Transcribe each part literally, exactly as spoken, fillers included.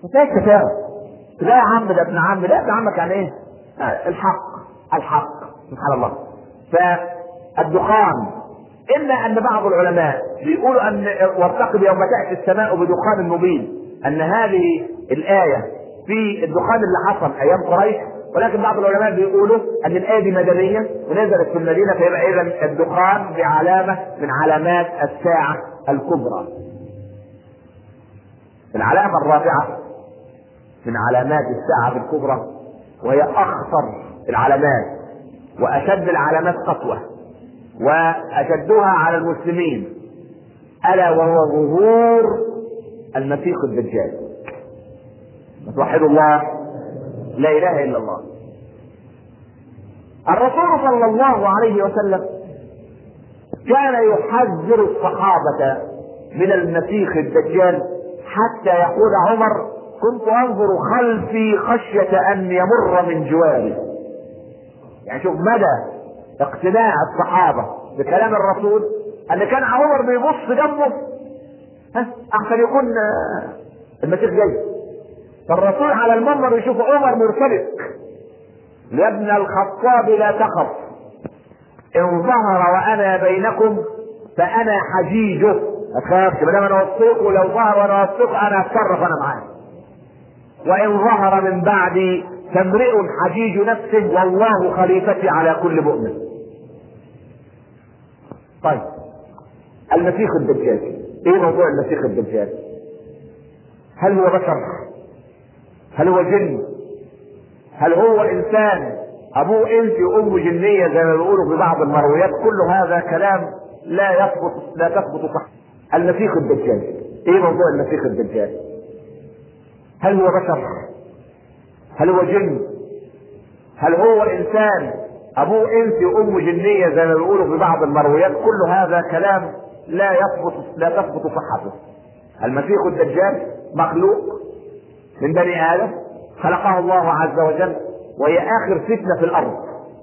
ازاي التفاهم؟ لا يا عم ده ابن عم، لا ابن عمك يعني ايه؟ آه الحق الحق سبحان الله. فالدخان، الا ان بعض العلماء بيقولوا ان وارتقب يوم تاتي السماء بدخان مبين، ان هذه الايه في الدخان اللي حصل ايام قريش، ولكن بعض العلماء بيقولوا ان الايه دي مدنيه ونزلت في المدينه، فيبقى اذا الدخان بعلامه من علامات الساعه الكبرى. العلامه الرابعه من علامات الساعه الكبرى، وهي اخطر العلامات واشد العلامات قسوه واشدها على المسلمين، الا وهو ظهور المسيح الدجال. توحدوا الله، لا اله الا الله. الرسول صلى الله عليه وسلم كان يحذر الصحابه من المسيح الدجال، حتى يقول عمر: كنت انظر خلفي خشيه ان يمر من جواري. يعني شوف مدى اقتناع الصحابه بكلام الرسول، ان كان عمر بيبص جنبه ها احسن يكون المسيح جاي. فالرسول على المنبر يشوف عمر مرتبك: يا ابن الخطاب لا تخف، ان ظهر وانا بينكم فانا حجيجه. اخاف ما دام انا وثقه، لو ظهر وانا وثقه انا هتصرف انا معاه. وان ظهر من بعدي فامرئ حجيج نفسه والله خليفتي على كل مؤمن. طيب المسيح الدجال، ايه موضوع المسيح الدجال؟ هل هو بشر؟ هل هو جن؟ هل هو انسان ابوه انس وامه جنيه زي ما بيقولوا في بعض المرويات؟ كل هذا كلام لا يثبت لا تثبت صح. المسيح الدجال، ايه موضوع المسيح الدجال؟ هل هو بشر؟ هل هو جن؟ هل هو انسان ابوه انس وامه جنيه زي ما بيقولوا في بعض المرويات؟ كل هذا كلام لا يثبت لا تثبت صحته. المسيح الدجال مخلوق من بني ادم، خلقه الله عز وجل، وهي اخر فتنه في الارض.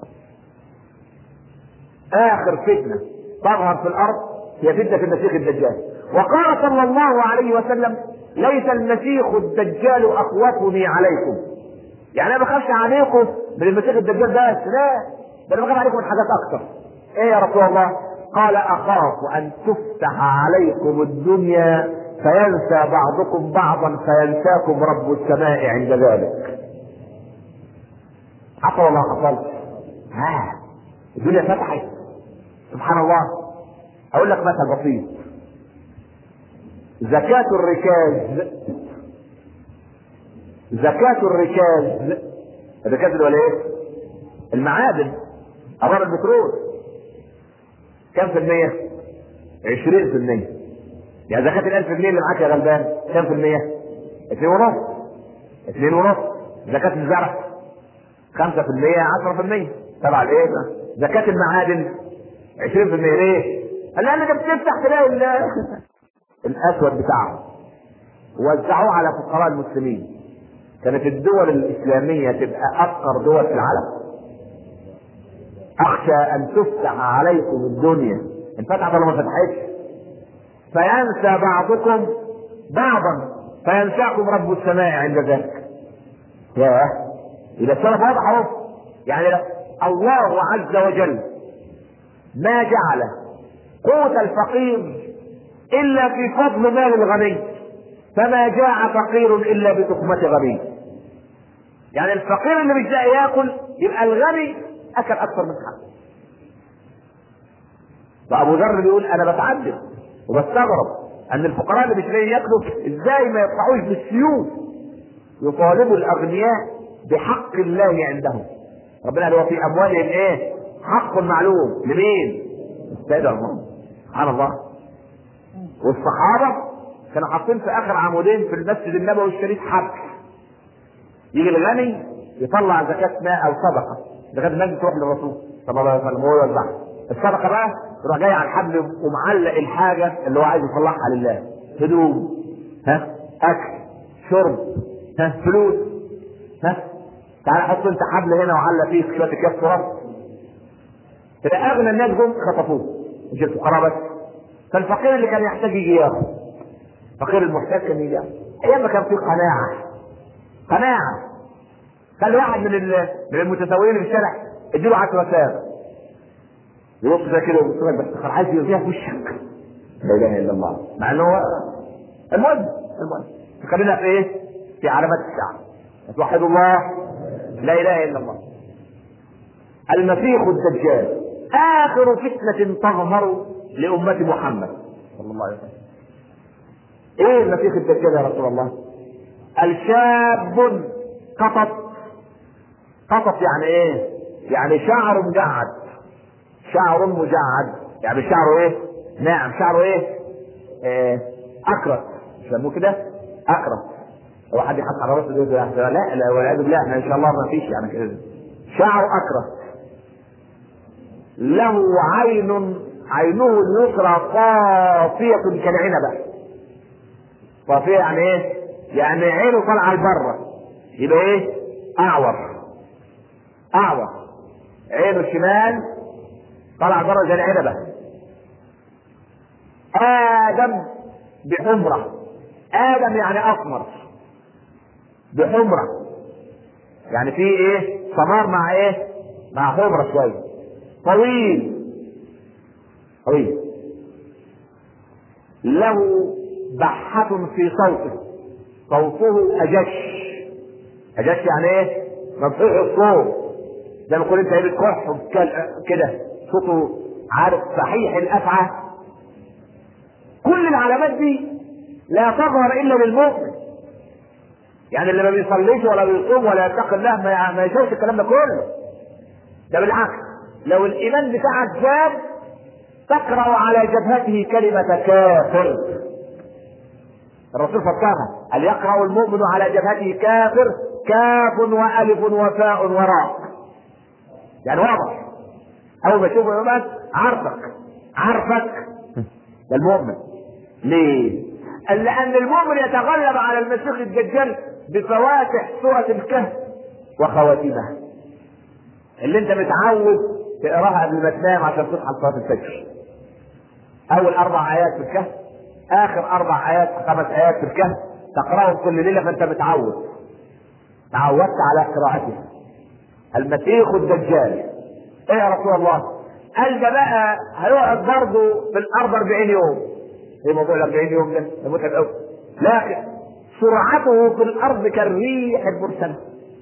اخر فتنه تظهر في الارض هي فتنه المسيح الدجال. وقال صلى الله عليه وسلم: ليس المسيح الدجال اخوفني عليكم. يعني انا بخافش عليكم من المسيح الدجال بس، لا، ده انا بخاف عليكم من حاجات اكتر. ايه يا رسول الله؟ قال: اخاف ان تفتح عليكم الدنيا فينسى بعضكم بعضا فينساكم رب السماء عند ذلك. حصل ولا ما حصلش؟ ها الدنيا فتحت سبحان الله. اقول لك مثل بسيط: زكاة الركاز، زكاة الركاز، الركاز اللي هو ايه؟ المعادن، أمر البترول، كم في المية؟ عشرين في المية. يعني زكاة الألف جنيه اللي معاك يا غلبان كم في المية؟ اثنين ونص. اثنين ونص. زكاة الزرع خمسة في المية، عشرة في المية. تبع الايه؟ زكاة المعادن عشرين في المية. ليه؟ قال لأن انت بتفتح تلاقي الأسود بتاعهم وزعوه على فقراء المسلمين. كانت الدول الإسلامية تبقى أفقر دول في العالم. أخشى أن تفتح عليكم الدنيا، انفتحت ولا ما فتحتش؟ فينسى بعضكم بعضا فينساكم رب السماء عند ذلك. ياه، إذا السلف واضح أهو. يعني الله عز وجل ما جعل قوت الفقير إلا في فضل مال الغني، فما جاع فقير إلا بتقمة غني. يعني الفقير اللي مش لاقي ياكل يبقى الغني أكل أكثر من حقه. وأبو ذر بيقول: أنا بتعجب وبستغرب أن الفقراء اللي مش لاقيين ياكلوا إزاي ما يطلعوش بالسيوف يطالبوا الأغنياء بحق الله عندهم. ربنا قال: وفي أموالهم إيه؟ حق معلوم. لمين؟ السيد الله سبحان الله. والصحابة كانوا حاطين في آخر عمودين في المسجد النبوي الشريف حبل، يجي الغني يطلع زكاة ماء أو صدقة، زكاة المال تروح للرسول صلى الله عليه وسلم وهو يوزعها. الصدقة بقى يروح جاي على الحبل ومعلق الحاجة اللي هو عايز يطلعها لله: هدوم، ها، أكل، شرب، ها، فلوس، ها. تعال حط أنت حبل هنا وعلق فيه شوية أكياس تراب. تلاقي أغنى الناس جم خطفوه، مش الفقراء بس. فالفقير اللي كان يحتاج يجي ياخد، فقير المحتاج كان يجي ياخد. أيام ما كان في قناعة قناعه. خلي واحد من من المتسولين في الشارع اديله عشرة ساعات يبص ده كده ويبص لك بس عايز يرضيها في وشك. لا اله الا الله. مع انه هو المهم المهم خلينا في ايه؟ في علامات الساعه. توحدوا الله، لا اله الا الله. المسيح الدجال اخر فتنه تظهر لامه محمد صلى الله عليه وسلم. ايه المسيح الدجال يا رسول الله؟ الشاب قطط. قطط يعني ايه؟ يعني شعر مجعد. شعر مجعد يعني شعره ايه؟ ناعم. شعره ايه؟ إيه؟ اكرت. يسموه كده اكرت. هو حد يحط على راسه ده؟ لا لا والعياذ بالله، احنا ان شاء الله ما فيش يعني كده. شعره اكرت. له عين، عينه اليسرى صافية كالعنبة. صافية يعني ايه؟ يعني عينه طالعة لبره، يبقى ايه؟ اعور. اعور. عينه الشمال طالعة بره زي العنبة. ادم بحمرة. ادم يعني اسمر بحمرة، يعني في ايه؟ سمار مع ايه؟ مع حمرة شوية. طويل طويل. له بحة في صوته. صوته اجش. اجش يعني ايه؟ مفتوح الصوت، زي ما تقول انت ايه بتكح كده، صوته عارف صحيح الافعى. كل العلامات دي لا تظهر الا للمؤمن. يعني اللي ما بيصليش ولا بيصوم ولا يتقي الله ما, ما يشوفش الكلام ده كله. ده بالعكس، لو الايمان بتاعك زاد تقرأ على جبهته كلمة كافر. الرسول فكرها، هل يقرأ المؤمن على جبهته كافر؟ كاف والف وفاء وراء، يعني واضح. اول ما تشوفه يومات عارفك عارفك ده المؤمن. ليه؟ لان المؤمن يتغلب على المسيح الدجال بفواتح سورة الكهف وخواتيمها اللي انت متعود تقراها قبل ما تنام عشان تصحى لصلاة الفجر. اول اربع ايات في الكهف، اخر اربع ايات خمس ايات في الكهف تقراهم كل ليله، فانت متعود تعودت على قراءته. المسيح الدجال ايه يا رسول الله؟ قال ده بقى هيقعد برضه في الارض أربعين يوم. ايه موضوع ال أربعين يوم ده؟ ده متعب قوي. لكن سرعته في الارض كالريح المرسله.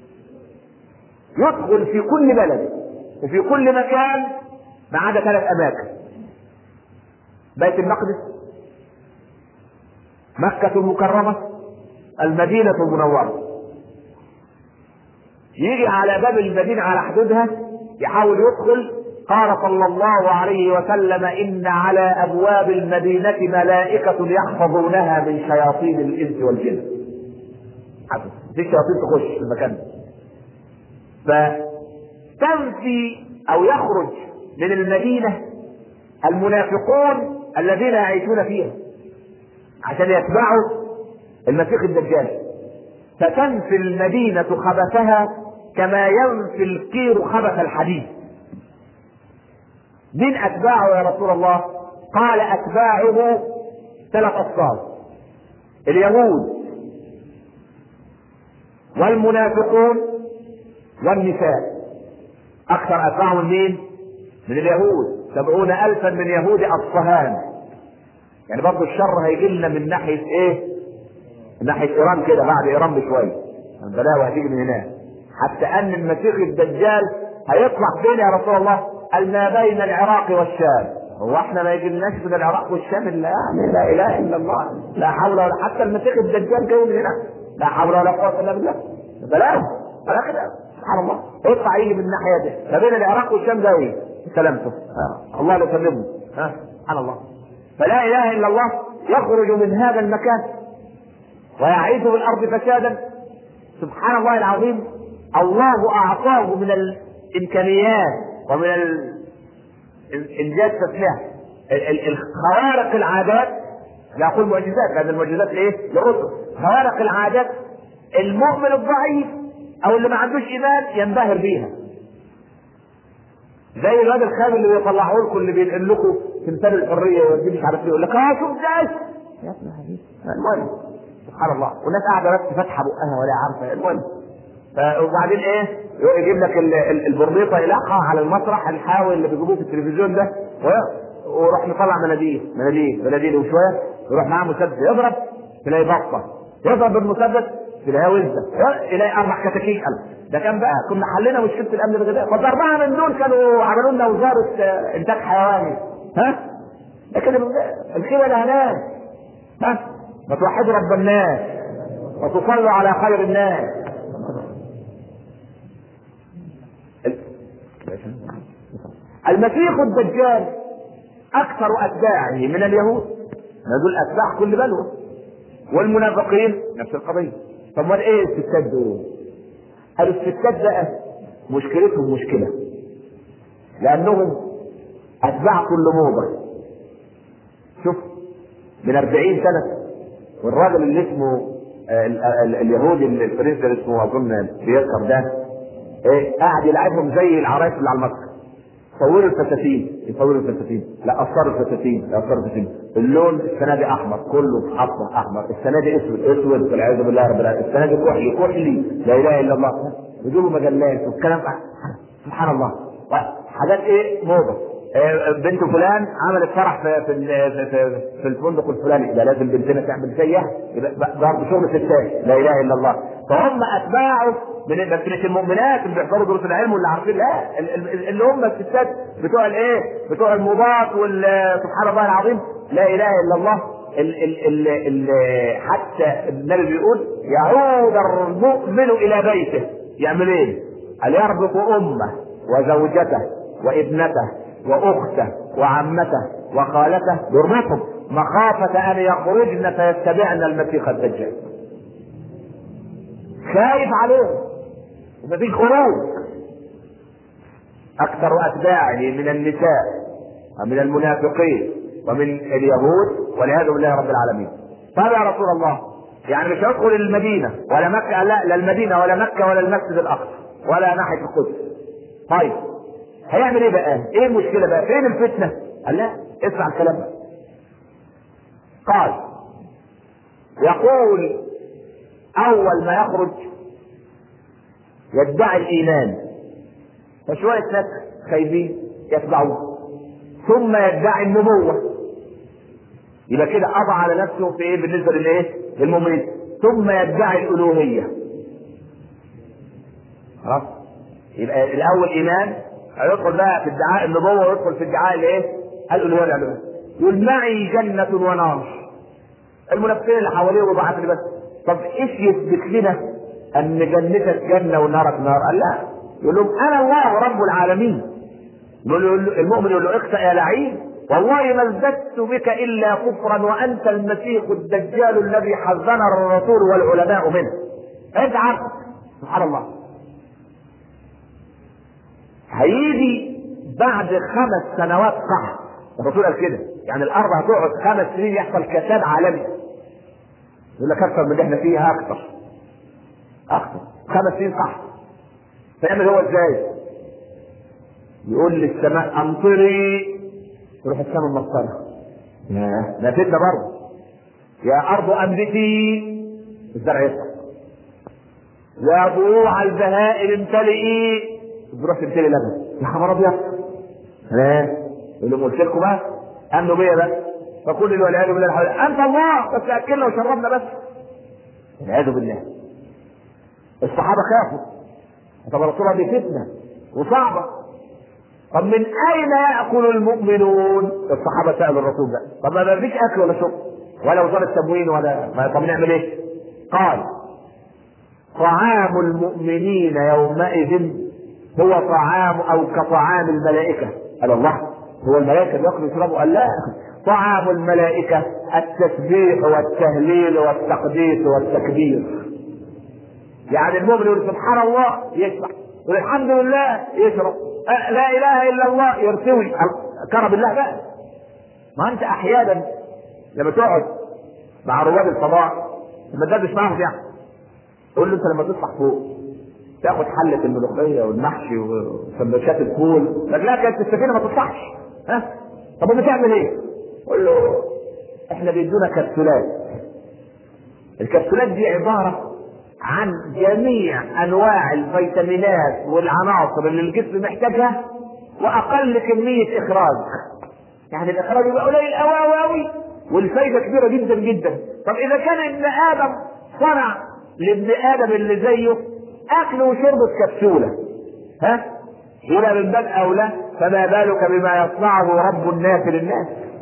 يدخل في كل بلد وفي كل مكان ما عدا ثلاث اماكن: بيت المقدس، مكة المكرمة، المدينة المنورة. يجي على باب المدينة على حدودها يحاول يدخل. قال صلى الله عليه وسلم: إن على أبواب المدينة ملائكة يحفظونها من شياطين الإنس والجن. في شياطين تخش في المكان، فتنفي أو يخرج من المدينة المنافقون الذين يعيشون فيها عشان يتبعوا المسيح الدجال. فتنفي المدينة خبثها كما ينفي القير خبث الحديد. من أتباعه يا رسول الله؟ قال: أتباعه ثلاث أصناف: اليهود والمنافقون والنساء. أكثر أتباعهم مين؟ من اليهود، سبعون ألفا من يهود أصفهان. يعني برضه الشر هيجي لنا من ناحية إيه؟ من ناحية إيران كده، بعد إيران بشوية البلاوي هتيجي من هناك. حتى أن المسيح الدجال هيطلع فين يا رسول الله؟ قال: ما بين العراق والشام. هو احنا ما يجيلناش من العراق والشام الا يعني لا اله الا الله، لا حول ولا، حتى المسيح الدجال جاي من هنا، لا حول ولا قوه الا بالله. بلاوي ولا كده سبحان الله. اطلع يجي من الناحيه دي ما بين العراق والشام ده ايه؟ سلامته آه. الله لا يسلمه. ها سبحان الله. فلا اله الا الله يخرج من هذا المكان ويعيش في الارض فسادا. سبحان الله العظيم. الله اعطاه من الامكانيات ومن الانجاز تسميها الخوارق العادات. لا اقول معجزات لان المعجزات ايه؟ لرسل. خوارق العادات المؤمن الضعيف او اللي ما عندوش ايمان ينبهر بيها. زي الواد الخام اللي بيطلعوه لكم، اللي بينقل لكم تمثال الحريه ويوديه مش عارف ايه، يقول لك اه شوف ده يا ابن حبيبي. المهم سبحان الله، والناس قاعده بس فاتحه بقها ولا عارفه. المهم وبعدين ايه، يجيب لك البرنيطه يلقها على المسرح الحاوي اللي بيجيبوه في التلفزيون ده، ويروح مطلع مناديل مناديل مناديل وشويه يروح معاه مسدس يضرب تلاقي بطه، يضرب بالمسدس تلاقيها وزه، يلاقي اربع كتاكيت. ده كان بقى كنا حلينا مشكله الامن الغذائي، فالاربعه من دول كانوا عملوا لنا وزاره انتاج حيواني. ها لكن الخير ده هناك. ها ما توحدوا رب الناس وتصلوا على خير الناس. المسيح الدجال اكثر اتباعه من اليهود، دول اتباع كل بلوى، والمنافقين نفس القضيه. طب وال ايه الستات دول؟ قالوا الستات بقى مشكلتهم مشكله، لانهم اتباع كل موضه. شوف من أربعين سنه والراجل اللي اسمه اليهودي الفرنسي اللي اسمه اظن بيذكر ده ايه، قاعد يلعبهم زي العرايس اللي على المسرح. صوروا الفساتين، يصوروا الفساتين، لا قصروا الفساتين، لا قصروا الفساتين. اللون السنه دي احمر، كله حصه احمر، السنه دي اسود اسود والعياذ بالله رب العالمين، السنه دي كحلي كحلي، لا اله الا الله. يجيبوا مجلات والكلام سبحان الله، حاجات ايه موضه. بنت فلان عملت فرح في في في, في الفندق الفلاني، ده لازم بنتنا تعمل زيها، برضه شغل ستات، لا اله الا الله. فهم اتباعه من بس مش المؤمنات اللي بيحضروا دروس العلم واللي عارفين، لا اللي هم الستات بتوع الايه، بتوع الموضات سبحان الله العظيم، لا اله الا الله. ال ال ال ال حتى النبي بيقول يعود المؤمن الى بيته يعمل ايه؟ قال يربط امه وزوجته وابنته واخته وعمته وخالته، يربطهم مخافه ان يخرجن فيتبعن المسيح الدجال. خايف عليهم ومفيش خروج. اكثر اتباعه من النساء ومن المنافقين ومن اليهود والعياذ بالله رب العالمين. طب يا رسول الله يعني مش هيدخل المدينه ولا مكه؟ لا لا المدينه ولا مكه ولا المسجد الاقصى ولا ناحيه القدس. طيب هيعمل ايه بقى؟ ايه المشكله بقى؟ فين الفتنه؟ قال لا اسمع الكلام ده. قال يقول اول ما يخرج يدعي الايمان، فشويه ناس خايبين يتبعوه، ثم يدعي النبوه، يبقى كده قضى على نفسه في ايه بالنسبه للايه؟ للمؤمنين. ثم يدعي الالوهيه. خلاص يبقى الاول ايمان، هيدخل بقى في ادعاء النبوه ويدخل في ادعاء الايه؟ الالوهيه. يقول معي جنه ونار. المنافقين اللي حواليه وضعت بس، طب ايش يثبت لنا ان جنتك جنه ونارك نار؟ قال لا، يقول لهم انا الله رب العالمين. يقول له المؤمن يقول له اخسأ يا لعين، والله ما ازددت بك الا كفرا وانت المسيح الدجال الذي حذرنا الرسول والعلماء منه. انت عارف سبحان الله هيجي بعد خمس سنوات قحط. الرسول قال كده، يعني الارض هتقعد خمس سنين يحصل كساد عالمي. يقول لك اكثر من اللي احنا فيها، اكثر اكثر خمس سنين قحط. فيعمل هو ازاي؟ يقول للسماء امطري، تروح السماء ممطره. ياه ده فتنه برضه. يا ارض انبتي، الزرع يسقط. يا ضروع البهائم امتلئي، تروح تمتلي لبن. يا خبر ابيض. ها يقول لهم قلت لكم بقى امنوا بيا بس، فكل اللي والعياذ بالله الحول انت الله بس اكلنا وشربنا بس. والعياذ بالله. الصحابه خافوا، طب الرسول دي فتنه وصعبه، طب من اين ياكل المؤمنون؟ الصحابه سالوا الرسول ده، طب ما فيش اكل ولا شرب ولا وزاره تموين ولا ما، طب نعمل ايه؟ قال طعام المؤمنين يومئذ هو طعام او كطعام الملائكه. قال الله هو الملائكه بياكلوا ويشربوا؟ قال لا، طعام الملائكه التسبيح والتهليل والتقديس والتكبير. يعني المؤمن يقول سبحان الله يشبع، يقول الحمد لله يشرب، لا اله الا الله يرتوي. كرم الله بقى. ما انت احيانا لما تقعد مع رواد الفضاء لما تدردش معاهم يعني تقول له انت لما تصحى فوق تاخد حله الملوخيه والمحشي وسندوتشات الفول، لكن لا كانت السفينه ما تصحش. ها طب بتعمل ايه؟ قول له احنا بيدونا كبسولات الكبسولات دي عبارة عن جميع انواع الفيتامينات والعناصر اللي الجسم محتاجها واقل كمية اخراج. يعني الاخراج يبقى قليل قوي قوي قوي والفايدة كبيرة جدا جدا. طب اذا كان ابن ادم صنع لابن ادم اللي زيه اكل وشرب كبسولة، ها يبقى من باب اولى فما بالك بما يصنعه رب الناس للناس.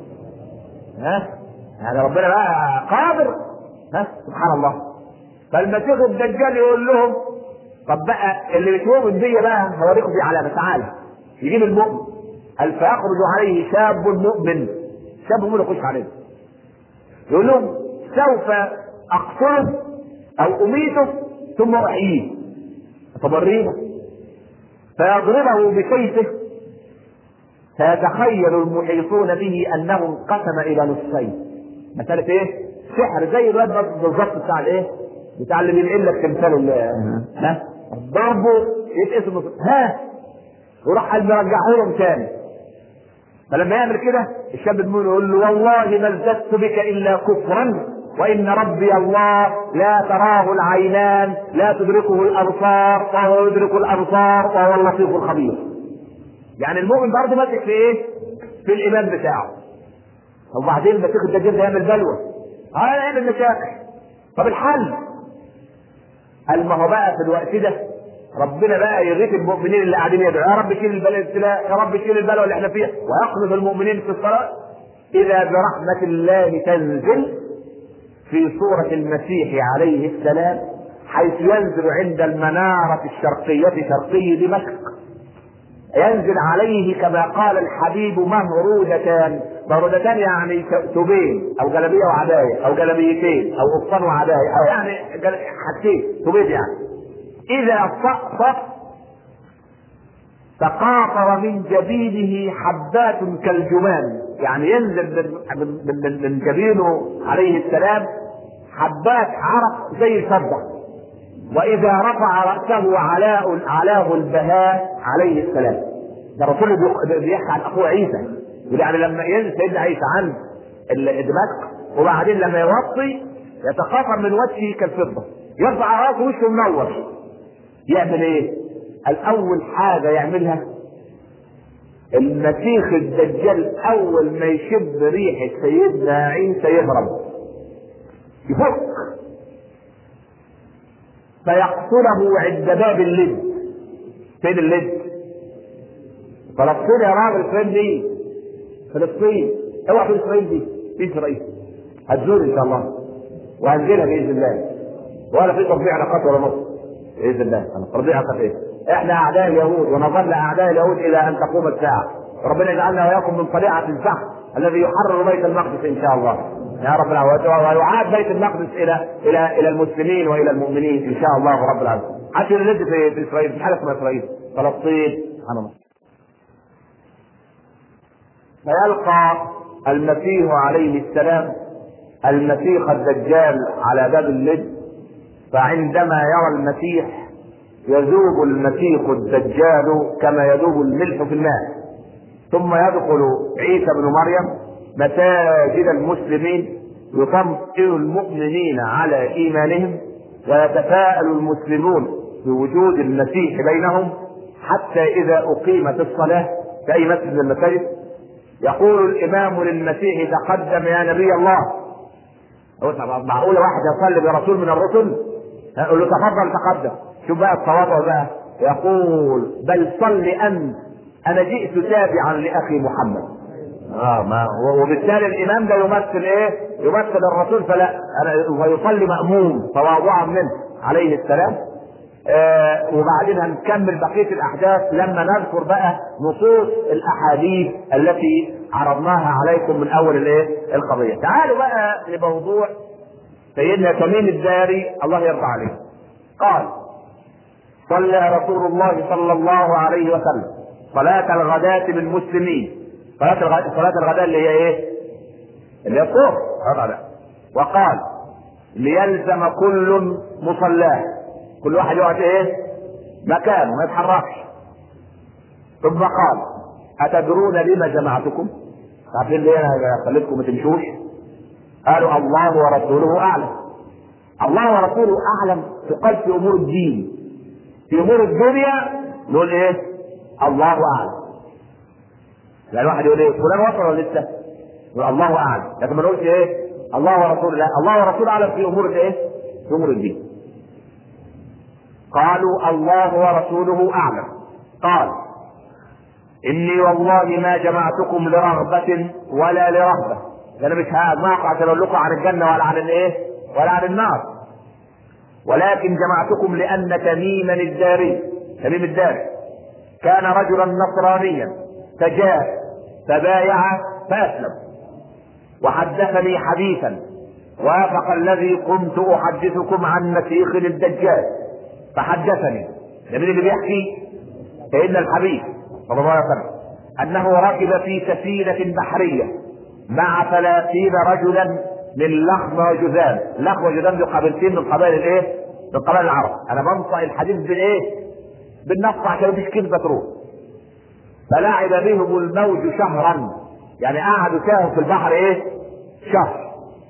ها يعني ربنا بقى قادر. ها سبحان الله. فالمسيح الدجال يقول لهم طب بقى اللي بتؤمن بيا بقى هوريكم في علامه، تعالى يجيب المؤمن قال فيخرج عليه شاب مؤمن، شاب مؤمن يخش عليه يقول لهم سوف اقتله او اميته ثم احييه فبرينا، فيضربه بسيفه فيتخيل المحيطون به انه انقسم الى نصفين. مساله ايه؟ سحر زي الواد بالظبط بتاع الايه؟ بتاع اللي بينقل لك تمثال ها ضربه يتقسم ها وراح قال مرجعه لهم تاني. فلما يعمل كده الشاب المؤمن يقول له والله ما ازددت بك الا كفرا وان ربي الله لا تراه العينان لا تدركه الابصار وهو يدرك الابصار وهو اللطيف الخبير. يعني المؤمن برضه ماسك في ايه؟ في الايمان بتاعه. وبعدين المسيح الدجال ده يعمل بلوى، اه يعمل مشاكل. طب الحل؟ قال ما هو بقى في الوقت ده ربنا بقى يغيث المؤمنين اللي قاعدين يدعوا يا رب شيل البلاء يا رب شيل البلاء اللي احنا فيها، ويقذف المؤمنين في الصلاه اذا برحمه الله تنزل في صوره المسيح عليه السلام حيث ينزل عند المناره الشرقيه شرقي دمشق، ينزل عليه كما قال الحبيب مهرودتان. مهرودتان يعني ثوبين او جلبيه وعبايه او جلبيتين او قفطان وعبايه او يعني حاجتين ثوبين. يعني اذا صأصأ تقاطر من جبينه حبات كالجمان، يعني ينزل من, من, من جبينه عليه السلام حبات عرق زي الفضه. واذا رفع رأسه علاء علاه البهاء عليه السلام. ده الرسول بيحكي عن اخوه عيسى، يعني لما ينزل سيدنا عيسى عن دمشق وبعدين لما يوطي يتقاطر من وجهه كالفضه، يرفع راسه وشه منور. يعمل ايه؟ الاول حاجه يعملها المسيح الدجال اول ما يشم ريحه سيدنا عيسى يهرب يفك فيقتله عند باب اللد. فين اللد؟ فلسطين يا راجل. فين دي؟ فلسطين. اوعى في اسرائيل دي، في اسرائيل هتزور ان شاء الله وهنزلها باذن الله، ولا في تربيع علاقات ولا نص باذن الله. تربيع علاقات ايه؟ احنا اعداء اليهود ونظل اعداء اليهود الى ان تقوم الساعه. ربنا يجعلنا واياكم من طليعه الفحم الذي يحرر بيت المقدس ان شاء الله يا رب العالمين، ويعاد بيت المقدس الى الى الى المسلمين والى المؤمنين ان شاء الله رب العالمين. حتى اللي في, في اسرائيل في حاله اسمها اسرائيل فلسطين سبحان الله. فيلقى المسيح عليه السلام المسيح الدجال على باب اللد، فعندما يرى المسيح يذوب المسيح الدجال كما يذوب الملح في الماء، ثم يدخل عيسى بن مريم مساجد المسلمين يطمئن المؤمنين على ايمانهم، ويتفاءل المسلمون بوجود المسيح بينهم، حتى اذا اقيمت الصلاه في اي مسجد من المساجد يقول الامام للمسيح تقدم يا نبي الله. معقوله واحد يصلي برسول من الرسل يقول له تفضل تقدم؟ شوف بقى التواضع بقى. يقول بل صل انت انا جئت تابعا لاخي محمد. اه ما وبالتالي الامام ده يمثل ايه؟ يمثل الرسول، فلا ويصلي مأموم تواضعا منه عليه السلام. آه وبعدين هنكمل بقيه الاحداث لما نذكر بقى نصوص الاحاديث التي عرضناها عليكم من اول الايه؟ القضيه. تعالوا بقى لموضوع سيدنا تميم الداري الله يرضى عليه. قال صلى رسول الله صلى الله عليه وسلم صلاة الغداة بالمسلمين. صلاة الغداء صلاة الغداء اللي هي ايه؟ اللي هي الظهر. وقال ليلزم كل مصلاه، كل واحد يقعد ايه؟ مكانه ما يتحركش. ثم قال اتدرون لما جمعتكم؟ عارفين ليه انا خليتكم ما تمشوش؟ قالوا الله ورسوله اعلم. الله ورسوله اعلم تقال في امور الدين. في امور الدنيا نقول ايه؟ الله اعلم. يعني واحد يقول ايه؟ فلان وصل ولا لسه؟ يقول الله اعلم، لكن ما نقولش ايه؟ الله ورسوله. لا، الله ورسوله اعلم في امور الايه؟ في امور الدين. قالوا الله ورسوله اعلم. قال اني والله ما جمعتكم لرغبة ولا لرهبة. انا مش هقعد معكم عشان اقول لكم عن الجنة ولا عن الايه؟ ولا عن النار، ولكن جمعتكم لان تميما الداري، تميم الداري كان رجلا نصرانيا فجاء فبايع فاسلم، وحدثني حديثا وافق الذي كنت احدثكم عن مسيخ الدجال. فحدثني ده مين اللي بيحكي؟ سيدنا الحبيب صلى الله عليه وسلم انه ركب في سفينة بحرية مع ثلاثين رجلا من لخم وجذام. لخم وجذام دي قبيلتين من قبائل الايه؟ من قبائل العرب. انا بنطق الحديث بالايه؟ بالنص عشان مفيش كلمة تروح. فلعب بهم الموج شهرا، يعني قعدوا فيهم في البحر ايه؟ شهر.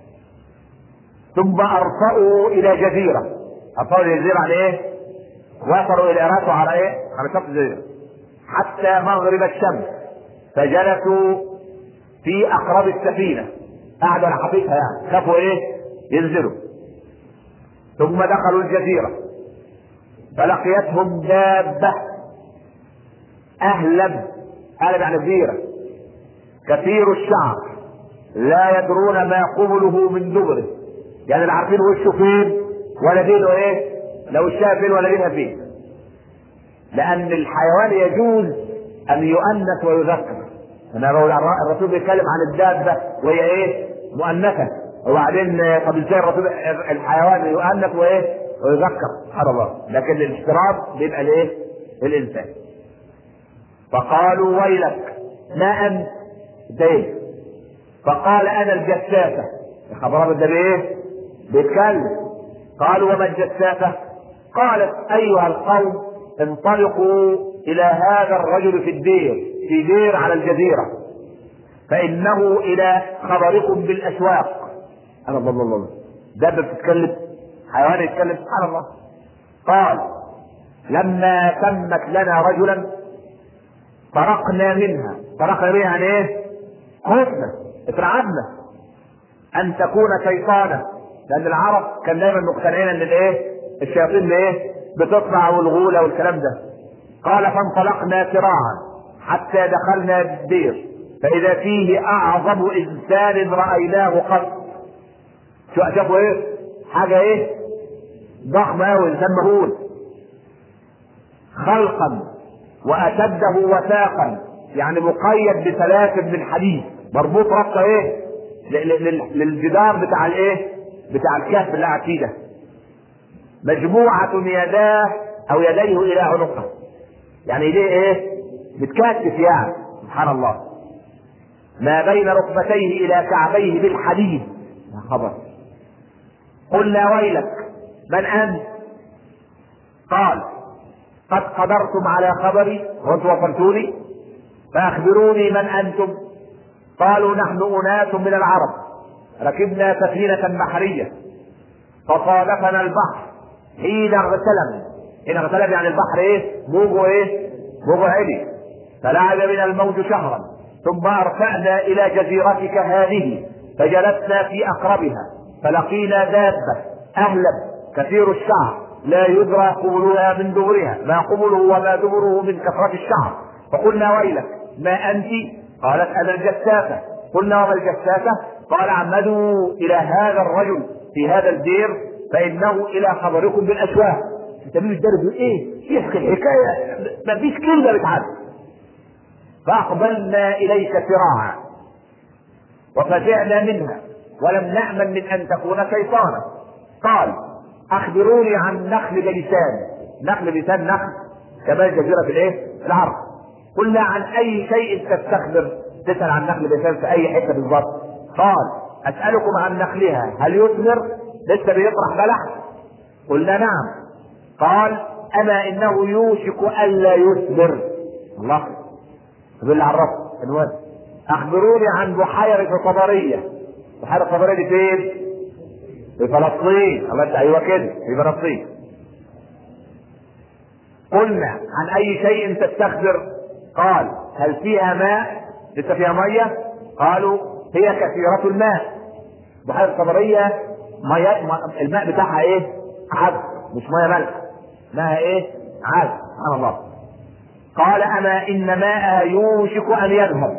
ثم ارفأوا الى جزيرة. ارفأوا الى جزيرة على ايه؟ وصلوا الى راسه على ايه؟ على شط جزيرة حتى مغرب الشمس، فجلسوا في اقرب السفينة، قعدوا على حفيفها يعني، خافوا ايه؟ ينزلوا. ثم دخلوا الجزيرة فلقيتهم دابة اهلب، اهلب يعني كبيرة، كثير الشعر لا يدرون ما قبله من دبره، يعني لا عارفين وشه فين ولا دينه ايه، لا وشها فين ولا دينها فين. لان الحيوان يجوز ان يؤنث ويذكر. انا الرسول بيتكلم عن الدابة وهي ايه؟ مؤنثة، وبعدين طب ازاي الرسول الحيوان يؤنث وايه؟ ويذكر؟ سبحان الله. لكن الاشتراط بيبقى لايه؟ للانسان. فقالوا ويلك ما انت ده؟ فقال انا الجساسة. خبر ده بايه؟ بيتكلم. قالوا وما الجساسة؟ قالت ايها القوم انطلقوا الى هذا الرجل في الدير، في دير على الجزيرة، فانه الى خبركم بالاسواق. انا الله الله الله دابة بتتكلم، حيوان يتكلم، سبحان الله. قال لما تمت لنا رجلا طرقنا منها. طرقنا منها يعني ايه؟ خفنا، اترعبنا ان تكون شيطانا، لان العرب كان دايما مقتنعين ان الايه؟ الشياطين اللي ايه؟ بتطلع والغولة والكلام ده. قال فانطلقنا سراعا حتى دخلنا الدير فاذا فيه اعظم انسان رايناه قط. شو شافوا ايه؟ حاجة ايه؟ ضخمة اوي، انسان مهول خلقا واشده وثاقا، يعني مقيد بسلاسل من حديد، مربوط ربطه ايه؟ للجدار بتاع الايه؟ بتاع الكهف اللي قاعد فيه ده. مجموعة يداه او يديه الى عنقه، يعني ايديه ايه؟ متكتف يعني، سبحان الله. ما بين ركبتيه الى كعبيه بالحديد. يا خبر. قلنا ويلك من انت؟ قال قد قدرتم على خبري وانتم وصلتوني، فاخبروني من انتم. قالوا نحن اناس من العرب ركبنا سفينة بحرية فصادفنا البحر حين اغتلم. حين اغتلم يعني البحر ايه؟ موجه ايه؟ موجه عالي. فلعب بنا الموج شهرا ثم ارفعنا الى جزيرتك هذه فجلسنا في اقربها فلقينا دابة اهلب كثير الشعر لا يدرى قبلها من دبرها، ما قبله وما دبره من كثرة الشعر. فقلنا ويلك ما انت؟ قالت انا الجساسة. قلنا وما الجساسة؟ قال عمدوا الى هذا الرجل في هذا الدير فانه الى خبركم بالاسواق. انت مين الدرب ايه؟ يحكي الحكاية ما فيش كلمة بتعدي. فاقبلنا اليك سراعا وفزعنا منها ولم نأمن من ان تكون شيطانا. قال اخبروني عن نخل بلسان. نخل بلسان نخل كمان جزيرة في الايه؟ العرب. قلنا عن اي شيء تستخبر؟ تسأل عن نخل بلسان في اي حتة بالضبط؟ قال اسألكم عن نخلها هل يثمر؟ لسه بيطرح بلح؟ قلنا نعم. قال اما انه يوشك الا يثمر. الله بالله عرفت الواد. اخبروني عن بحيرة طبرية. بحيرة طبرية دي فين؟ في فلسطين. الله، ايوه كده، في فلسطين. قلنا عن اي شيء تستخبر؟ قال هل فيها ماء؟ لسه فيها ميه؟ قالوا هي كثيرة الماء. بحيرة طبرية مياه الماء بتاعها ايه؟ عذب، مش ميه ملح، ماءها ايه؟ عذب. سبحان الله. قال اما ان ماءها يوشك ان يذهب.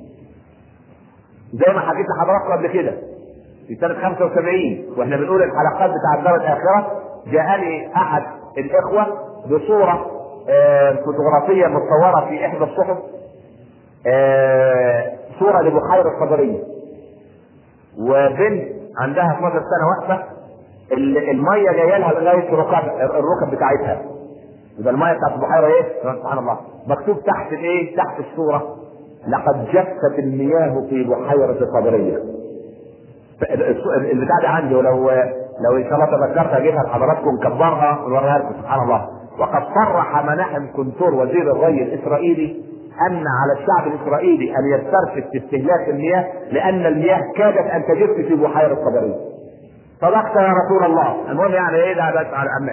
زي ما حكيت لحضراتكم قبل كده في سنة خمسة وسبعين واحنا بنقول الحلقات بتاع الدار الاخرة، جاءني احد الاخوة بصورة آه فوتوغرافية متصورة في احدى الصحف، آه صورة لبحيرة الصبرية، وبنت عندها اثناشر سنة واقفة، المية جاية لها لغاية الركب الركب بتاعتها. يبقى المية بتاعت البحيرة ايه؟ سبحان الله. مكتوب تحت الايه؟ تحت الصورة لقد جفت المياه في بحيرة الصبرية. البتاع دي عندي، ولو لو ان شاء الله تذكرت اجيبها لحضراتكم نكبرها ونوريها لكم. سبحان الله. وقد صرح مناحم كنتور وزير الري الاسرائيلي ان على الشعب الاسرائيلي ان يسترشد في استهلاك المياه لان المياه كادت ان تجف في بحيرة الصبرية. صدقت يا رسول الله. المهم يعني ايه ده بس على امان.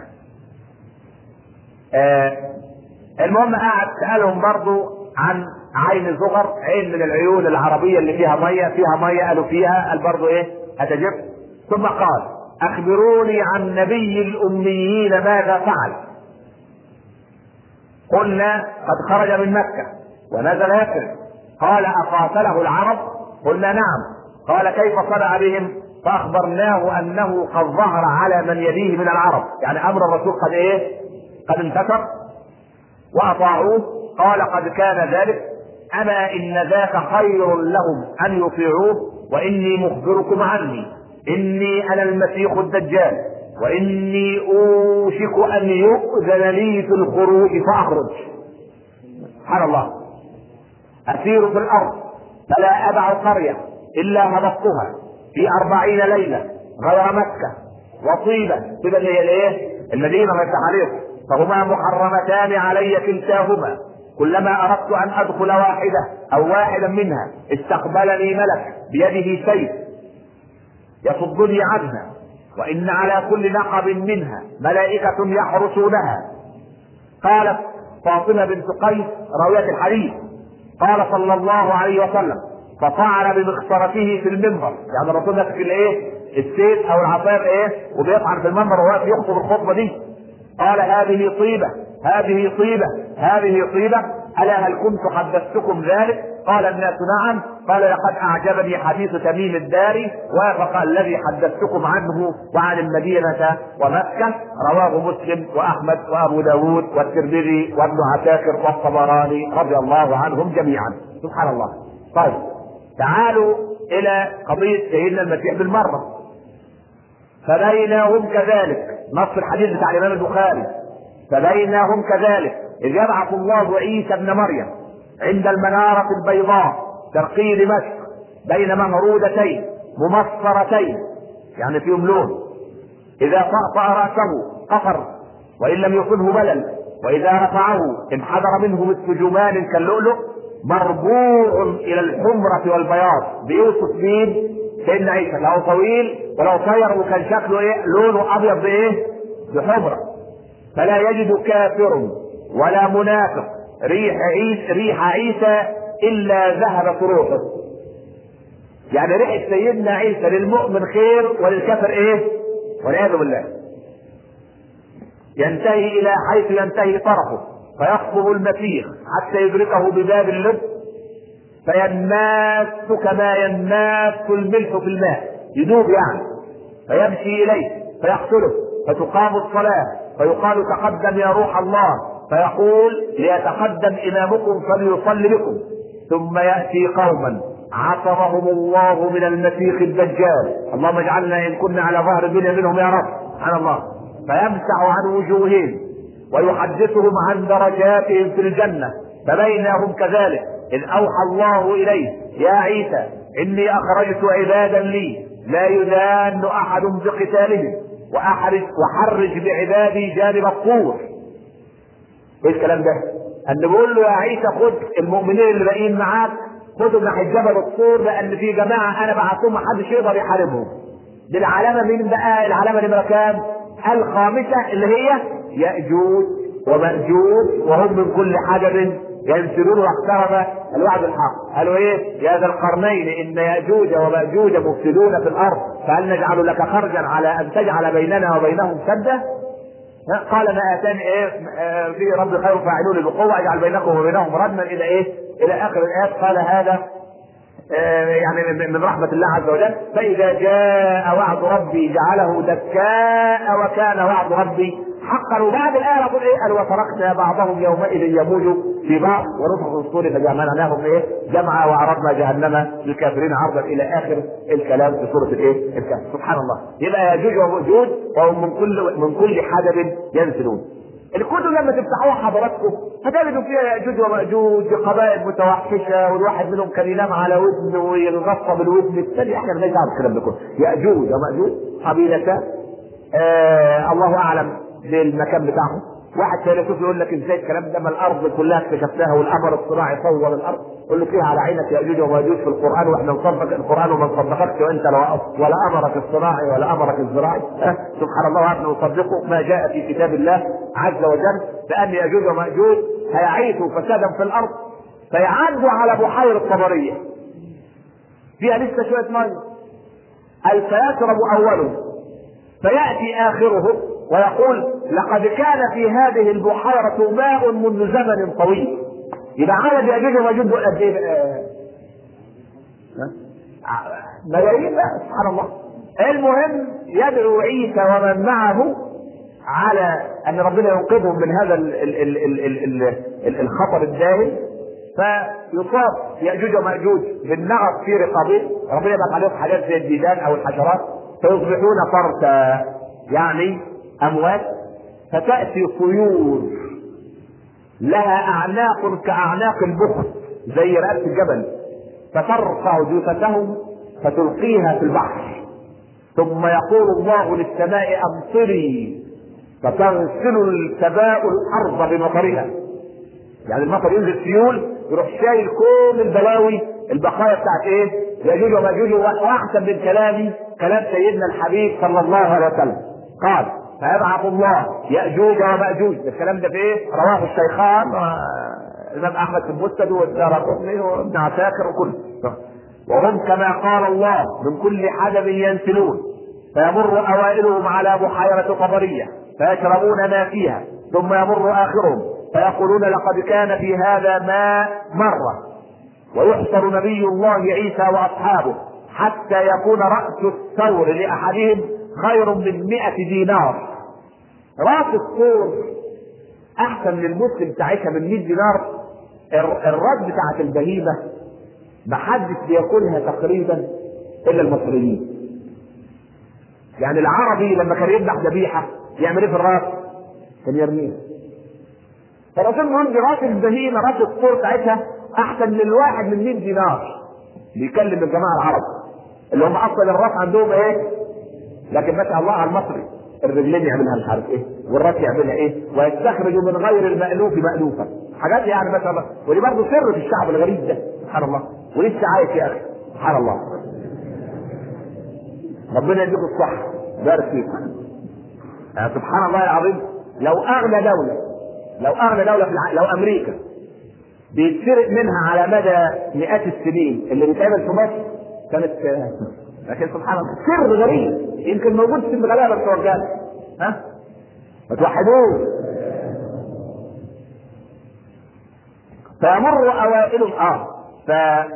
آه المهم قاعد سألهم برضو عن عين زغر، عين من العيون العربية اللي فيها مية، فيها مية قالوا فيها، قال برضو ايه؟ هتجف. ثم قال اخبروني عن نبي الاميين ماذا فعل؟ قلنا قد خرج من مكة ونزل يثرب. قال اقاتله العرب؟ قلنا نعم. قال كيف صنع بهم؟ فاخبرناه انه قد ظهر على من يليه من العرب، يعني امر الرسول قد ايه؟ قد انتصر واطاعوه. قال قد كان ذلك. اما ان ذاك خير لهم ان يطيعوه، واني مخبركم عني اني انا المسيح الدجال، واني اوشك ان يؤذن لي في الخروج فاخرج. سبحان الله. اسير في الارض فلا ادع قرية الا هبطتها في اربعين ليلة غير مكة وطيبة. طيبة اللي هي الايه؟ المدينة ما عليكم. فهما محرمتان علي كلتاهما. كلما اردت ان ادخل واحدة او واحدا منها استقبلني ملك بيده سيف يصدني عنها، وان على كل نقب منها ملائكة يحرسونها. قالت فاطمة بنت قيس راوية الحديث قال صلى الله عليه وسلم فطعن بمخصرته في المنبر، يعني الرسول ماسك الايه؟ السيف او العصاية ايه؟ وبيطعن في المنبر وهو يخطب الخطبة دي. قال هذه طيبة، هذه طيبة، هذه طيبة، ألا هل كنت حدثتكم ذلك؟ قال الناس نعم. قال لقد أعجبني حديث تميم الداري وافق الذي حدثتكم عنه وعن المدينة ومكة. رواه مسلم وأحمد وأبو داود والترمذي وابن عساكر والطبراني رضي الله عنهم جميعا. سبحان الله. طيب تعالوا إلى قضية سيدنا المسيح بالمرة. فبينهم كذلك، نص الحديث بتاع الإمام البخاري، فبينهم كذلك إذ يبعث الله عيسى ابن مريم عند المنارة البيضاء شرقي دمشق بين مهرودتين ممصرتين، يعني فيهم لون، إذا طأطأ رأسه قفر وإن لم يصبه بلل، وإذا رفعه انحدر منه مثل جمان كاللؤلؤ مربوع إلى الحمرة والبياض. بيوصف مين؟ سيدنا عيسى. لو طويل ولو طير وكان شكله ايه؟ لونه ابيض بايه؟ بحمرة. فلا يجد كافر ولا منافق ريح عيسى ريح عيسى الا ذهبت روحه. يعني ريحة سيدنا عيسى للمؤمن خير وللكافر ايه؟ والعياذ بالله. ينتهي الى حيث ينتهي طرفه فيخطب المسيح حتى يدركه بباب اللب فينماس كما ينماس الملح في الماء، يذوب يعني. فيمشي اليه فيقتله فتقام الصلاة فيقال تقدم يا روح الله، فيقول ليتقدم امامكم فليصلي بكم. ثم يأتي قوما عصمهم الله من المسيح الدجال، اللهم اجعلنا ان كنا على ظهر الدنيا منهم يا رب. سبحان الله. فيمسح عن وجوههم ويحدثهم عن درجاتهم في الجنة. فبينهم كذلك إذ أوحى الله إليه يا عيسى إني أخرجت عبادا لي لا يذان أحد بقتالهم وأحرج وحرج بعبادي جانب الطور. ايه الكلام ده؟ أن بيقول له يا عيسى خد المؤمنين اللي باقيين معاك خدوا ناحية جبل الطور، لأن في جماعة أنا بعثهم محدش يقدر يحاربهم. دي العلامة مين بقى؟ العلامة نمرة كام؟ الخامسة اللي هي يأجوج ومأجوج وهم من كل حدب ينسلون واقترب الوعد الحق. قالوا ايه؟ يا ذا القرنين ان يأجوج ومأجوج مفسدون في الارض فهل نجعل لك خرجا على ان تجعل بيننا وبينهم سدا؟ قال ما اتاني ايه في رب خير فاعلون بقوه اجعل بينكم وبينهم ردما الى ايه؟ الى اخر الايات. قال هذا يعني من رحمة الله عز وجل. فإذا جاء وعد ربي جعله دكاء وكان وعد ربي حقا. وبعد الآية يقول إيه؟ قال وتركنا بعضهم يومئذ يموج في بعض ونفخ في الصور فجعلناهم إيه؟ جمعا وعرضنا جهنم للكافرين عرضا إلى آخر الكلام في سورة الإيه؟ الكهف. سبحان الله. يبقى يأجوج ومأجوج وهم من كل من كل حدب ينسلون. الكتب لما تفتحوها حضراتكم هتجدوا فيها يأجوج ومأجوج قبائل متوحشة والواحد منهم كان ينام على ودن ويغطى بالودن الثاني. احنا مالناش دعوه بالكلام ده كله. يأجوج ومأجوج قبيلتان آه الله اعلم بالمكان بتاعهم. واحد فيلسوف يقول لك ازاي الكلام ده؟ ما الارض كلها اكتشفناها والقمر الصناعي صور الارض. يقول له فيها على عينك يأجوج ومأجوج في القرآن واحنا نصدق القرآن وما نصدقكش وانت ولا امرك الصناعي ولا امرك الزراعي. أه؟ سبحان الله واحنا نصدقه ما جاء في كتاب الله عز وجل بأن يأجوج ومأجوج هيعيثوا فسادا في الارض فيعدوا على بحيرة طبرية فيها لسه شوية مية. قال فيشرب اوله فيأتي اخره ويقول لقد كان في هذه البحيرة ماء منذ زمن طويل. يبقى عدد يأجوج ومأجوج قد ايه بقى؟ ملايين بقى. سبحان الله. المهم يدعو عيسى ومن معه على ان ربنا ينقذهم من هذا ال ال ال ال ال ال الخطر الداهم. فيصاب يأجوج ومأجوج بالنغص في رقابهم. ربنا يبعث عليهم حاجات زي الديدان او الحشرات فيصبحون فرسا يعني اموات. فتأتي طيور لها اعناق كاعناق البخت زي رأس الجبل فترفع جثتهم فتلقيها في البحر ثم يقول الله للسماء امطري فتغسل السماء الارض بمطرها. يعني المطر ينزل سيول يروح شايل كل البلاوي البقايا بتاعت ايه؟ يأجوج ومأجوج. واحسن من كلامي كلام سيدنا الحبيب صلى الله عليه وسلم قال فيبعث الله يأجوج ومأجوج. الكلام ده في ايه؟ رواه الشيخان الامام احمد في المسند والدارقطني وابن عساكر وكل. وهم كما قال الله من كل حدب ينسلون فيمر اوائلهم على بحيرة طبرية فيشربون ما فيها ثم يمر اخرهم فيقولون لقد كان في هذا ماء مرة. ويحشر نبي الله عيسى واصحابه حتى يكون رأس الثور لاحدهم خير من مئة دينار. رأس الثور احسن للمسلم ساعتها من مئة دينار. الرد بتاعت البهيمة محدش بياكلها تقريبا الا المصريين. يعني العربي لما كان يذبح ذبيحة يعمل ايه في الراس؟ كان يرميها. فالرسول مهم راس البهيمة راس الثور ساعتها احسن للواحد من مئة دينار. بيكلم الجماعة العرب اللي هم اصلا الراس عندهم ايه؟ لكن ما شاء الله على المصري الرجلين يعملها مش عارف ايه والراس يعملها ايه ويستخرج من غير المألوف مألوفا حاجات يعني ما شاء الله. ودي برضه سر في الشعب الغريب ده سبحان الله ولسه عايش يا اخي سبحان الله. ربنا يديك الصحة بارك فيك. يعني سبحان الله العظيم. لو اغنى دولة لو اغنى دولة في الع... لو امريكا بيتسرق منها على مدى مئات السنين اللي بيتعمل في مصر كانت لكن سبحان الله سر غريب يمكن موجود في الغلابه بتوع الرجال. ها ما توحدوه. فيمر اوائلهم اه ف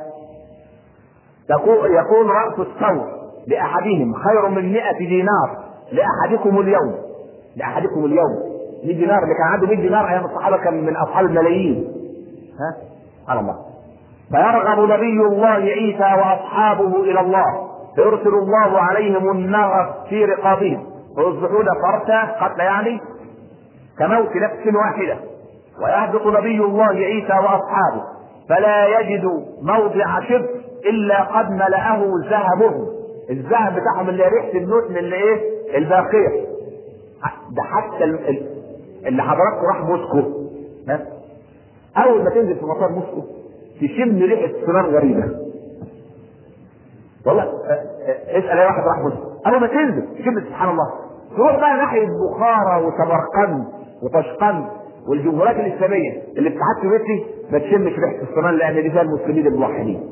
يكون راس الثور لاحدهم خير من مئة دينار لاحدكم اليوم. لاحدكم اليوم مئة دينار. اللي كان عنده مئة دينار ايام الصحابه كان من اصحاب الملايين. ها سبحان الله. فيرغب نبي الله عيسى واصحابه الى الله فيرسل الله عليهم النغص في رقابهم فيصبحون فرسا قتل يعني كموت نفس واحدة. ويهبط نبي الله عيسى واصحابه فلا يجد موضع شبر الا قد ملأه ذهبهم. الذهب بتاعهم اللي ريحة النتن اللي ايه الباقية. ده حتى اللي حضراتكم راح موسكو ها اول ما تنزل في مطار موسكو تشم ريحة سنان غريبة. والله اسأل اي واحد راح موسكو اول ما تنزل شبه سبحان الله. تروح بقى ناحيه بخارى وسمرقند وطشقند والجمهوريات الاسلاميه اللي بتاعت سويسي ما تشمش ريحه الصنان لان دي فيها المسلمين الموحدين.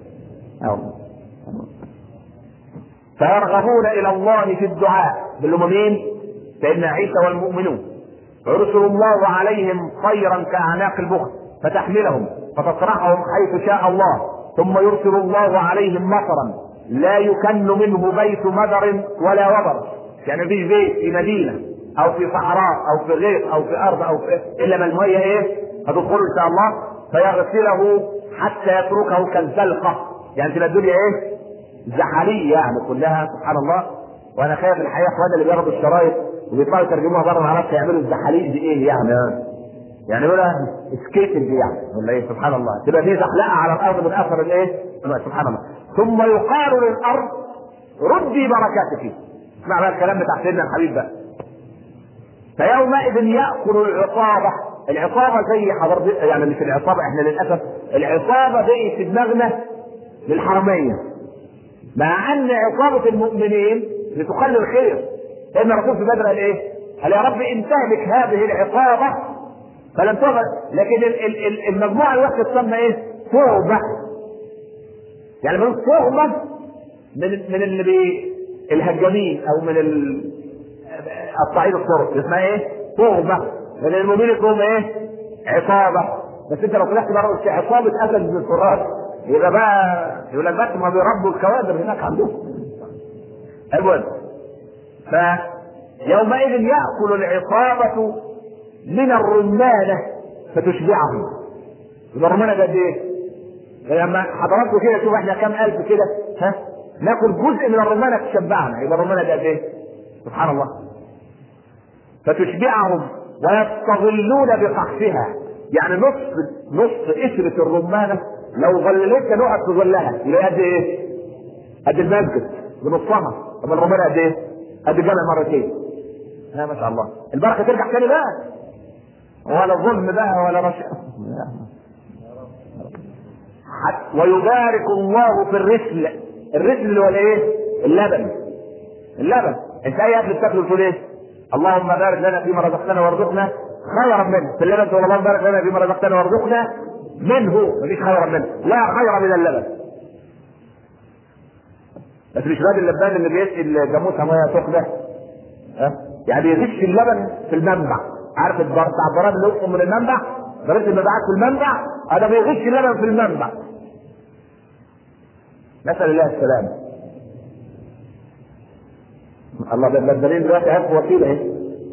فيرغبون الى الله في الدعاء اللي هم مين؟ سيدنا عيسى والمؤمنون. فيرسل الله عليهم طيرا كاعناق البخت فتحملهم فتطرحهم حيث شاء الله، ثم يرسل الله عليهم مطرا لا يكن منه بيت مدر ولا وبر. يعني مفيش بيت في مدينه او في صحراء او في غيط او في ارض او في الا ما الميه ايه هتدخله ان شاء الله فيغسله حتى يتركه كالزلقه. يعني تبقى الدنيا ايه؟ زحاليه يعني كلها سبحان الله. وانا خايف الحقيقه اخواننا اللي بياخدوا الشرايط وبيطلعوا يترجموها بره ما اعرفش يعملوا الزحاليق دي ايه يعني. يعني يقولها سكيتنج يعني ولا ايه سبحان الله. تبقى دي زحلقه على الارض من اثر الايه؟ سبحان الله. ثم يقال للارض ردي بركاتك. اسمع بقى الكلام بتاع سيدنا الحبيب بقى. فيومئذ ياكل العصابه. العصابه زي حضرتك يعني مش العصابه احنا للاسف العصابه دي في دماغنا للحرميه، مع ان عصابه المؤمنين لتقلل الخير. لان الرسول في بدر قال ايه؟ قال يا رب ان تهلك هذه العصابه فلن تغل. لكن المجموعه الوحده تسمى ايه؟ صعبه. يعني من صعبه من من اللي بي الهجامين او من الصعيد الطرق اسمها ايه؟ صعبه. من المؤمنين اسمهم ايه؟ عصابه. بس انت لو طلعت بره عصابه اسد من الفراش يبقى بقى يقول لك بس ما بيربوا الكوادر هناك عندهم. المهم فيومئذ ياكل العصابه من الرمانه فتشبعهم. يبقى الرمانه قد ايه؟ لما حضراتكم كده شوف احنا كام الف كده ها ناكل جزء من الرمانه تشبعنا. يبقى الرمانه قد ايه؟ سبحان الله. فتشبعهم ويستظلون بقحفها. يعني نص نص قشره الرمانه لو ظللتنا نقعد في ظلها يبقى قد ايه؟ قد المسجد بنصها. طب الرمانه قد ايه؟ قد جامع مرتين. ها ما شاء الله. البركه ترجع تاني بقى ولا ظلم بقى ولا رشا. ويبارك الله في الرسل. الرسل اللي هو الايه؟ اللبن. اللبن انت اي اكل بتاكله تقول ايه؟ اللهم بارك لنا فيما رزقتنا وارزقنا خيرا منه. في اللبن تقول اللهم بارك لنا فيما رزقتنا وارزقنا منه. مفيش خيرا منه. لا خير من اللبن. بس مش راجل اللبان اللي بيسقي الجاموسه ميه سخنه ها؟ يعني بيغش اللبن في المنبع. عارف البر بتاع البراد اللي يقوم من المنبع؟ بريد المبيعات في المنبع هذا بيغش اللبن في المنبع. نسأل الله السلامة. الله ده الدليل دلوقتي هات وسيلة اهي.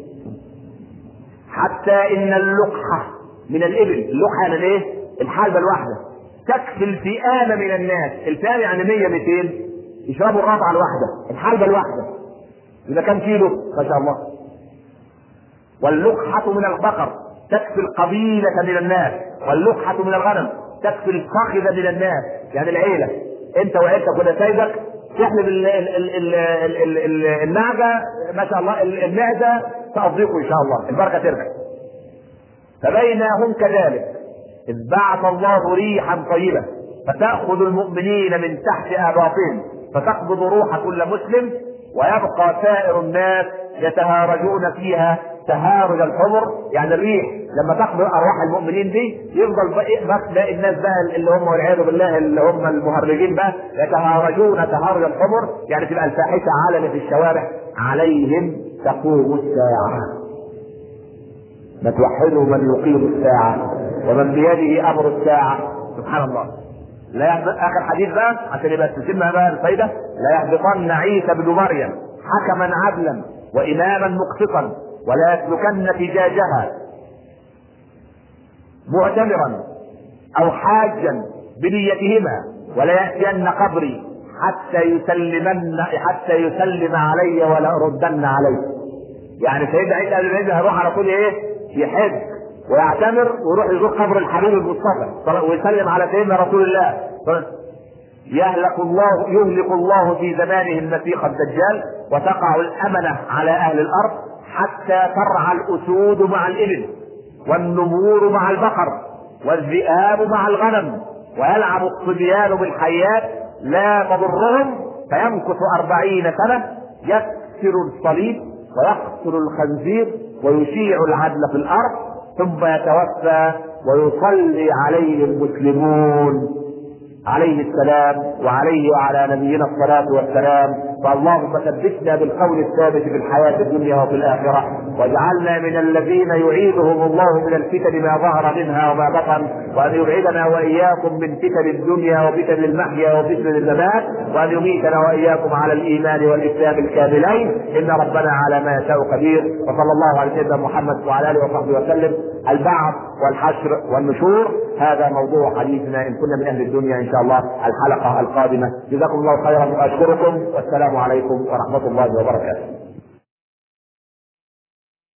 حتى ان اللقحة من الابل، اللقحة يعني ايه؟ الحلبة الواحدة تكفي الفئام من الناس. الفئام يعني مية ميتين يشربوا الرابعة الواحدة. الحلبة الواحدة إذا كان كيلو ما شاء الله. واللقحة من البقر تكفي القبيلة من الناس. واللقحة من الغنم تكفي الفخذ من الناس. يعني العيلة انت وعيلتك ولا سايبك تحلب النعجة ما شاء الله المعدة تأضيقه ان شاء الله البركة ترجع. فبينهم كذلك إذ بعث الله ريحا طيبة فتأخذ المؤمنين من تحت آباطهم فتقبض روح كل مسلم ويبقى سائر الناس يتهارجون فيها تهارج الحمر. يعني الريح لما تقبض ارواح المؤمنين دي يفضل باقي الناس بقى اللي هم والعياذ بالله اللي هم المهرجين بقى يتهارجون تهارج الحمر. يعني تبقى الفاحشه علنه في الشوارع. عليهم تقوم الساعه. ما توحدوا من يقيم الساعه ومن بيده امر الساعه. سبحان الله. لا يحبط. اخر حديث بقى عشان يبقى تتمها بقى الفايده. لا يحبطن عيسى بن مريم حكما عدلا واماما مقسطا ولا يسلكن فجاجها معتمرا او حاجا بنيتهما ولا ياتين قبري حتى يسلمن حتى يسلم علي ولا اردن عليه. يعني سيدنا عيسى قال له هيروح على طول ايه؟ يحج ويعتمر ويروح يزور قبر الحبيب المصطفى ويسلم على سيدنا رسول الله. يهلك الله يهلك الله في زمانه المسيح الدجال وتقع الامنه على اهل الارض حتى ترعى الاسود مع الابل والنمور مع البقر والذئاب مع الغنم ويلعب الصبيان بالحيات لا تضرهم فيمكث أربعين سنة يكسر الصليب ويقتل الخنزير ويشيع العدل في الارض، ثم يتوفى ويصلي عليه المسلمون عليه السلام وعليه وعلى نبينا الصلاة والسلام. فاللهم ثبتنا بالقول الثابت في الحياة الدنيا وفي الآخرة، واجعلنا من الذين يعيذهم الله من الفتن ما ظهر منها وما بطن، وأن يبعدنا وإياكم من فتن الدنيا وفتن المحيا وفتن الممات، وأن يميتنا وإياكم على الإيمان والإسلام الكاملين، إن ربنا على ما يشاء قدير. وصلى الله على سيدنا محمد وعلى آله وصحبه وسلم. البعث والحشر والنشور هذا موضوع حديثنا إن كنا من أهل الدنيا إن شاء الله الحلقة القادمة. جزاكم الله خيرا وأشكركم، والسلام عليكم ورحمة الله وبركاته.